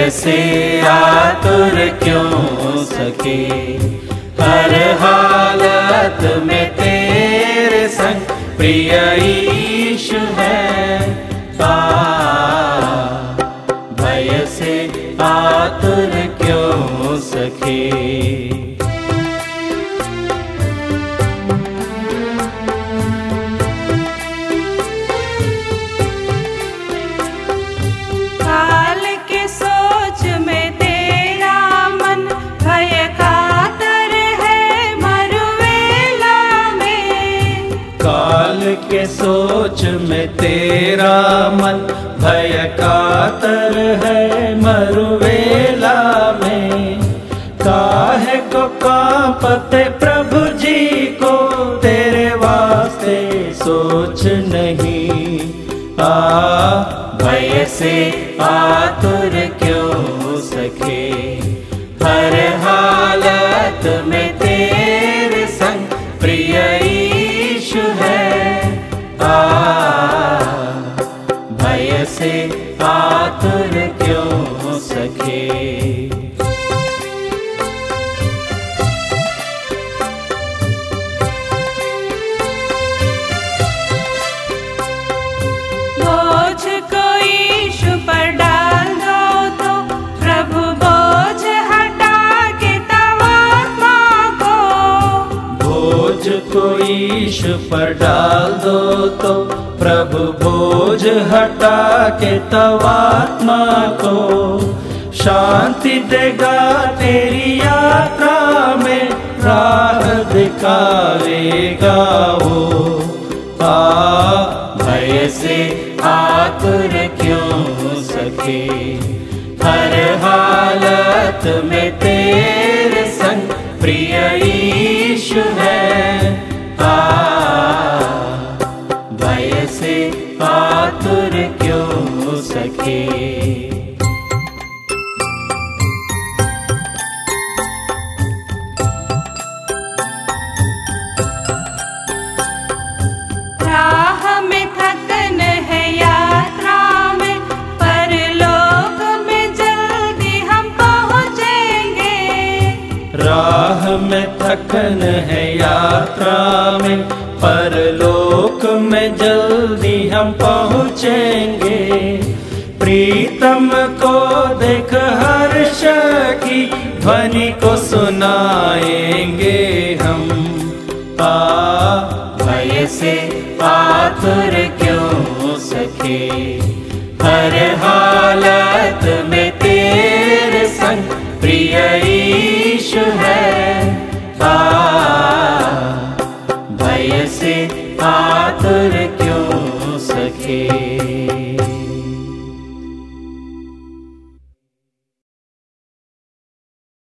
भय से आतुर क्यों सके, हर हालत में तेरे संग प्रिय ईशु है। भय से आतुर क्यों सके। के सोच में तेरा मन भय कातर है मरुवेला में। काहे को कांपते प्रभु जी को, तेरे वास्ते सोच नहीं। भय से आतुर क्यों सके, हर हालत में तेरे संग प्रिय ईशु है। भय से आतुर क्यों सके। बोझ को यीशु पर डाल दो तो प्रभु बोझ हटा के तब आत्मा को। बोझ को यीशु पर डाल दो तो प्रभु बोझ हटा के तब आत्मा को। शांति देगा तेरी यात्रा में, राह दिखाएगा वो। भय से आतुर क्यों सके, हर हालत में तेरे संग प्रिय ईशु है। भय से आतुर क्यों सके। राह में थकन है यात्रा में, परलोक में जल्दी हम पहुँचेंगे। राह में थकन है यात्रा में, परलोक में जल्दी हम पहुँचेंगे। प्रीतम को देख हर्ष की ध्वनि को सुनाएंगे हम। भय से आतुर क्यों सके, हर हालत में तेरे संग प्रिय ईशु है। भय से आतुर क्यों सके।